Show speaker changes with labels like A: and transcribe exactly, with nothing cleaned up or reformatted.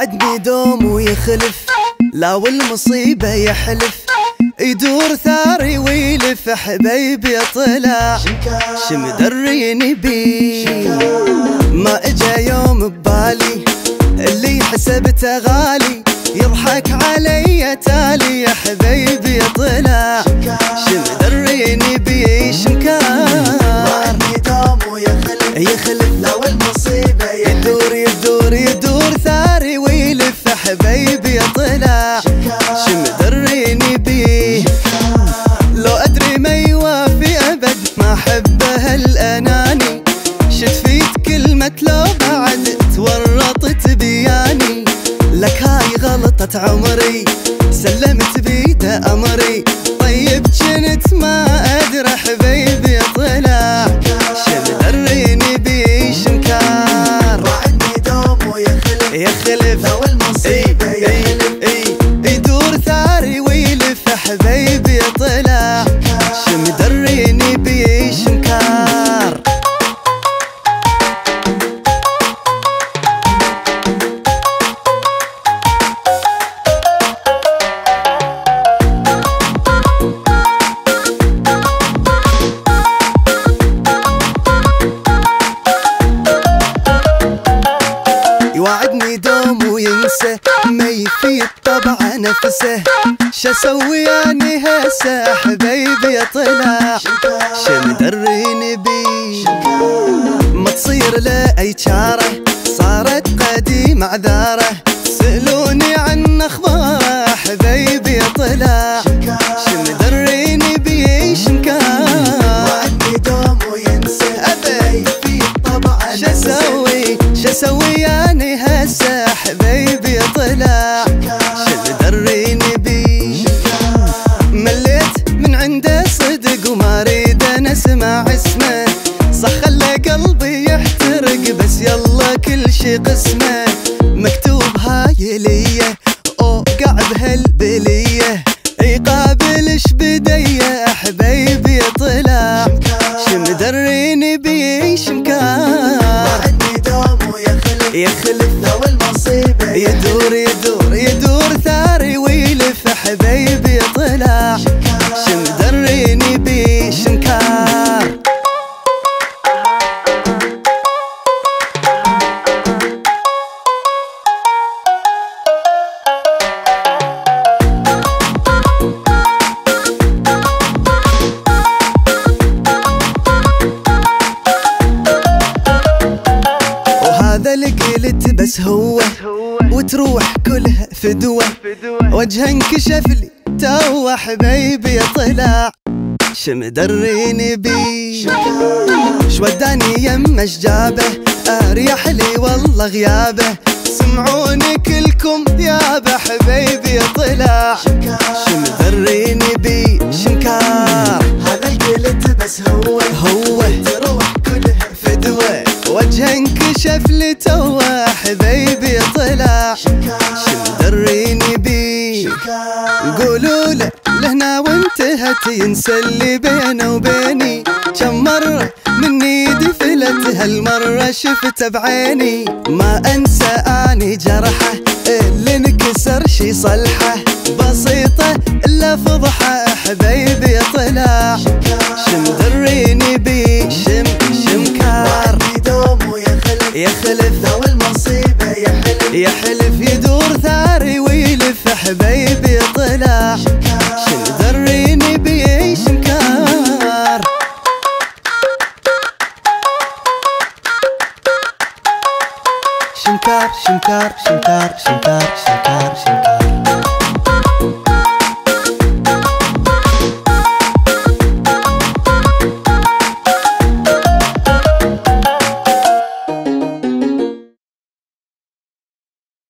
A: وعدني دوم ويخلف، لا والمصيبة يحلف، يدور ثاري ويلف حبيبي طلع شمدريني بيه. ما اجا يوم ببالي اللي حسبته غالي يضحك علي تالي، يا حبيبي طلع شمدريني بيه شمكار.
B: وعدني دوم ويخلف
A: يخلف
B: لا والمصيبة
A: يدور يدور يدور ثاري ويلف حبيبي طلع شمدريني بيه. لو ادري ما يوافي ابد ما احبه الاناني، شتفيت كلمة لو بعد تورطت بياني، لك هاي غلطة عمري سلمت بيده امري، طيب جنت ما ادري حبيبي طلع شمدريني بيه شمكار.
B: وعدني دوم ويخلف
A: يخلف
B: لو المصيبة يحلف،
A: يدور ثاري ويلف حبيبي طلع شمدريني بيه شمكار. يوعدني دوم وينسى ما يفيد طبع نفسه، شسوي اني هسه حبيبي طلع شمدريني بيه. ما تصير له اي شاره صارت قديم عذاره، سألوني عن اخباره حبيبي طلع شمدريني بيه شمكار.
B: وعدني دوم وينسى
A: ابي
B: في طبع
A: شسوي شسوي اني هسه حبيبي طلع شمدريني بيه. مليت من عنده صدق وما اريد انا اسمع اسمه، صح خلى قلبي يحترق بس يلا كل شي قسمه، مكتوب هاي ليه اوقع بهالبليه، يقابلش بديه حبيبي طلع شمدريني بيه شمكار.
B: وعدني دوم ويخلف
A: يخلف
B: لو المصيبة
A: يدور يدور يدور ثاري ويلف حبيبي طلع شمدريني بيه شمكار. وهذا اللي قلت بس هو وتروح كلها فدوة، وجهه انكشف لي تو حبيبي طلع شمدريني بيه. شوداني يمه شجابه اريح لي والله غيابه، سمعوني كلكم يابه حبيبي طلع شمدريني بيه شمكار.
B: هذا القلت بس هو
A: هو
B: تروح كلها
A: فدوة، وجهه انكشف لي توا حبيبي طلع شمدريني بيه. قولوا له لهنا وانتهت ينسى اللي بينه وبيني، كم مرة من ايدي فلت هالمرة شفته بعيني، ما انسى اني جرحه اللي انكسر شي صلحه، بسيطة الا فضحه حبيبي طلع شمدريني بيه شم شمكار.
B: وعدني دوم ويخلف
A: يخلف
B: لو المصيبة يحلف،
A: يحلف يدور ثاري ويلف حبيبي طلع شمدريني بيه شمكار. شمكار شمكار شمكار شمكار